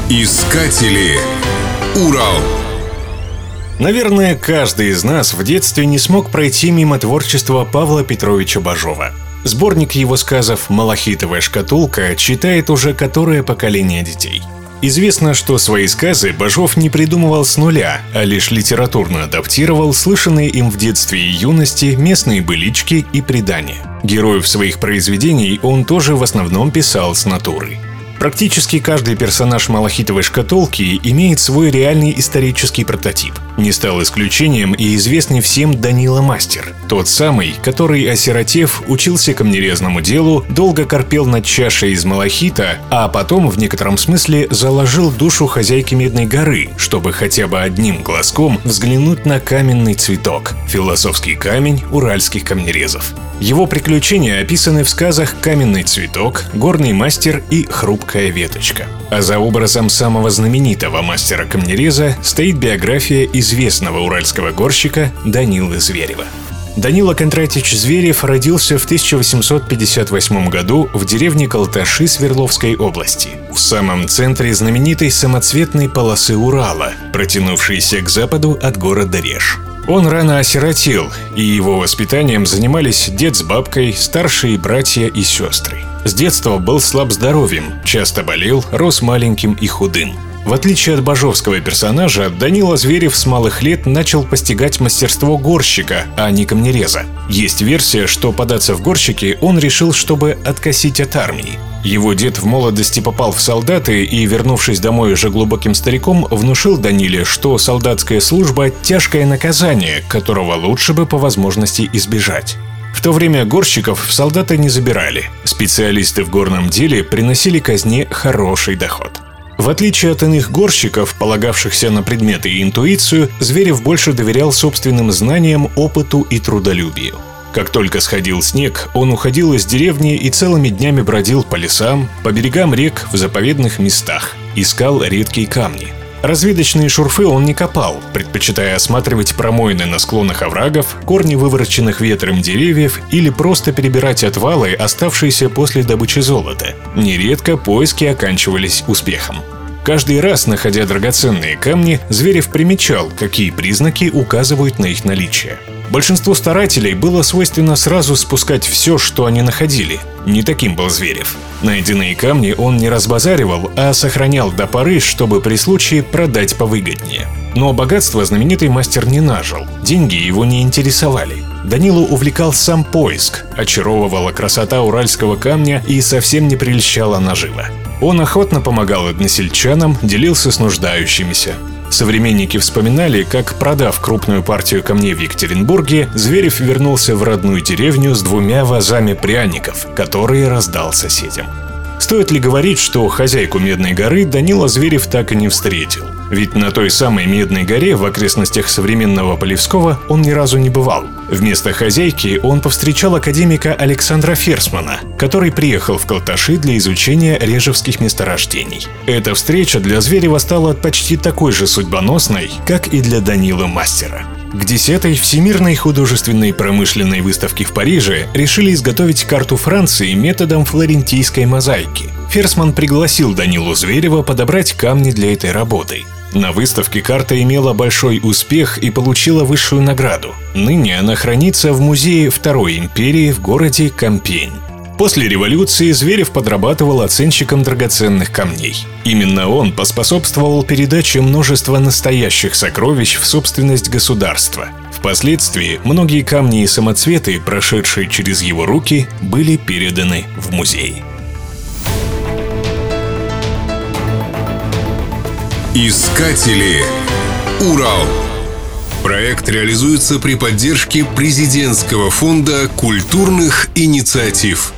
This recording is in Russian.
Искатели. Урал. Наверное, каждый из нас в детстве не смог пройти мимо творчества Павла Петровича Бажова. Сборник его сказов «Малахитовая шкатулка» читает уже которое поколение детей. Известно, что свои сказы Бажов не придумывал с нуля, а лишь литературно адаптировал слышанные им в детстве и юности местные былички и предания. Героев своих произведений он тоже в основном писал с натуры. Практически каждый персонаж «Малахитовой шкатулки» имеет свой реальный исторический прототип. Не стал исключением и известный всем Данила Мастер. Тот самый, который, осиротев, учился камнерезному делу, долго корпел над чашей из малахита, а потом, в некотором смысле, заложил душу хозяйки Медной горы, чтобы хотя бы одним глазком взглянуть на каменный цветок – философский камень уральских камнерезов. Его приключения описаны в сказах «Каменный цветок», «Горный мастер» и «Хрупкая веточка». А за образом самого знаменитого мастера-камнереза стоит биография известного уральского горщика Данилы Зверева. Данила Кондратьевич Зверев родился в 1858 году в деревне Колташи Свердловской области, в самом центре знаменитой самоцветной полосы Урала, протянувшейся к западу от города Реж. Он рано осиротел, и его воспитанием занимались дед с бабкой, старшие братья и сестры. С детства был слаб здоровьем, часто болел, рос маленьким и худым. В отличие от бажовского персонажа, Данила Зверев с малых лет начал постигать мастерство горщика, а не камнереза. Есть версия, что податься в горщики он решил, чтобы откосить от армии. Его дед в молодости попал в солдаты и, вернувшись домой уже глубоким стариком, внушил Даниле, что солдатская служба – тяжкое наказание, которого лучше бы по возможности избежать. В то время горщиков в солдаты не забирали. Специалисты в горном деле приносили казне хороший доход. В отличие от иных горщиков, полагавшихся на предметы и интуицию, Зверев больше доверял собственным знаниям, опыту и трудолюбию. Как только сходил снег, он уходил из деревни и целыми днями бродил по лесам, по берегам рек, в заповедных местах, искал редкие камни. Разведочные шурфы он не копал, предпочитая осматривать промоины на склонах оврагов, корни вывороченных ветром деревьев или просто перебирать отвалы, оставшиеся после добычи золота. Нередко поиски оканчивались успехом. Каждый раз, находя драгоценные камни, Зверев примечал, какие признаки указывают на их наличие. Большинству старателей было свойственно сразу спускать все, что они находили. Не таким был Зверев. Найденные камни он не разбазаривал, а сохранял до поры, чтобы при случае продать повыгоднее. Но богатство знаменитый мастер не нажил, деньги его не интересовали. Данилу увлекал сам поиск, очаровывала красота уральского камня и совсем не прельщала нажива. Он охотно помогал односельчанам, делился с нуждающимися. Современники вспоминали, как, продав крупную партию камней в Екатеринбурге, Зверев вернулся в родную деревню с 2 вазами пряников, которые раздал соседям. Стоит ли говорить, что хозяйку Медной горы Данила Зверев так и не встретил? Ведь на той самой Медной горе в окрестностях современного Полевского он ни разу не бывал. Вместо хозяйки он повстречал академика Александра Ферсмана, который приехал в Колташи для изучения режевских месторождений. Эта встреча для Зверева стала почти такой же судьбоносной, как и для Данилы Мастера. К 10-й Всемирной художественной промышленной выставке в Париже решили изготовить карту Франции методом флорентийской мозаики. Ферсман пригласил Данилу Зверева подобрать камни для этой работы. На выставке карта имела большой успех и получила высшую награду. Ныне она хранится в музее Второй империи в городе Кампень. После революции Зверев подрабатывал оценщиком драгоценных камней. Именно он поспособствовал передаче множества настоящих сокровищ в собственность государства. Впоследствии многие камни и самоцветы, прошедшие через его руки, были переданы в музей. Искатели. Урал. Проект реализуется при поддержке Президентского фонда культурных инициатив.